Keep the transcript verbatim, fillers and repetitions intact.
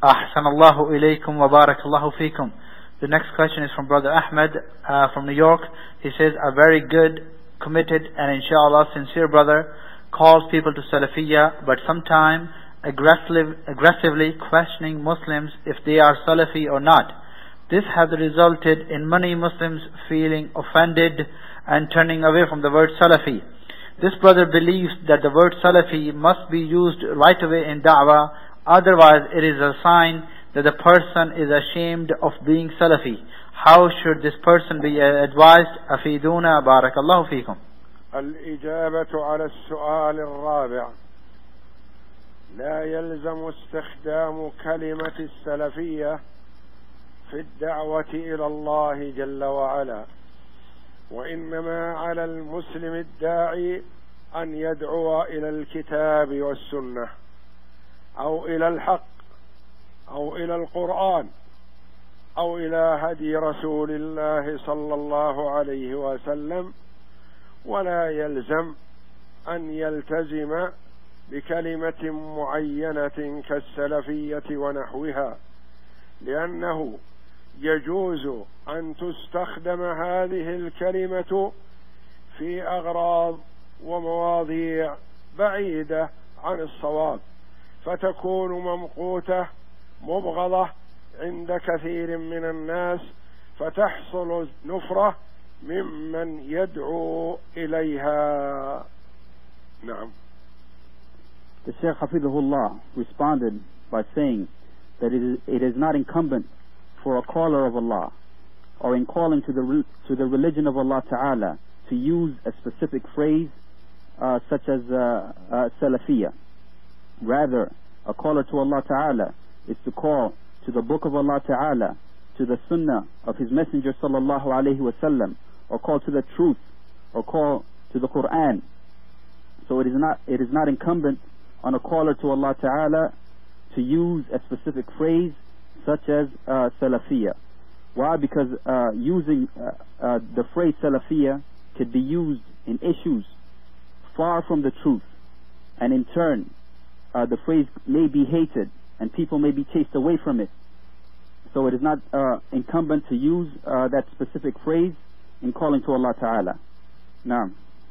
Ahsanallahu ilaykum wa barakallahu feekum. The next question is from Brother Ahmed uh, from New York. He says, a very good, committed and inshallah sincere brother calls people to Salafiyya, but sometimes aggressive, aggressively questioning Muslims if they are Salafi or not. This has resulted in many Muslims feeling offended and turning away from the word Salafi. This brother believes that the word Salafi must be used right away in da'wah, otherwise it is a sign that the person is ashamed of being Salafi. How should this person be advised? Afiduna barakallahu feekum. الإجابة على السؤال الرابع: لا يلزم استخدام كلمة السلفية في الدعوة إلى الله جل وعلا، وإنما على المسلم الداعي أن يدعو إلى الكتاب والسنة أو إلى الحق أو إلى القرآن أو إلى هدي رسول الله صلى الله عليه وسلم، ولا يلزم أن يلتزم بكلمة معينة كالسلفية ونحوها، لأنه يجوز أن تستخدم هذه الكلمة في أغراض ومواضيع بعيدة عن الصواب، فتكون ممقوتة مبغضة عند كثير من الناس، فتحصل نفرة ممن يدعو إليها. نعم. The Shaykh Hafidhullah responded by saying that it is, it is not incumbent for a caller of Allah or in calling to the to the religion of Allah Ta'ala to use a specific phrase uh, such as uh, uh, Salafiyya. Rather, a caller to Allah Ta'ala is to call to the book of Allah Ta'ala, to the sunnah of His Messenger Sallallahu Alaihi Wasallam, or call to the truth, or call to the Quran. So it is not it is not incumbent on a caller to Allah Ta'ala to use a specific phrase such as uh, Salafiyya. Why? Because uh, using uh, uh, the phrase Salafiyya could be used in issues far from the truth, and in turn uh, the phrase may be hated and people may be chased away from it. So it is not uh, incumbent to use uh, that specific phrase in calling to Allah Ta'ala. Naam.